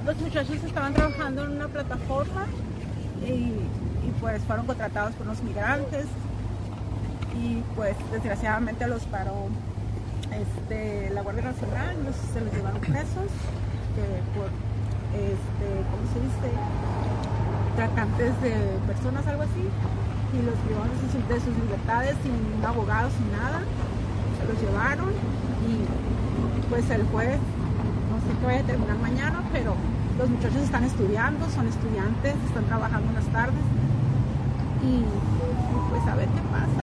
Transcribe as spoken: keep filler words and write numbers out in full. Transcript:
Los muchachos estaban trabajando en una plataforma y, y pues fueron contratados por unos migrantes y pues desgraciadamente los paró este, la Guardia Nacional, los, se los llevaron presos que por, este, ¿cómo se dice? Tratantes de personas, algo así, y los privaron de sus, de sus libertades sin abogados, sin nada. Se los llevaron y pues el juez, no sé qué vaya a terminar mañana, pero los muchachos están estudiando, son estudiantes, están trabajando en las tardes y, y pues a ver qué pasa.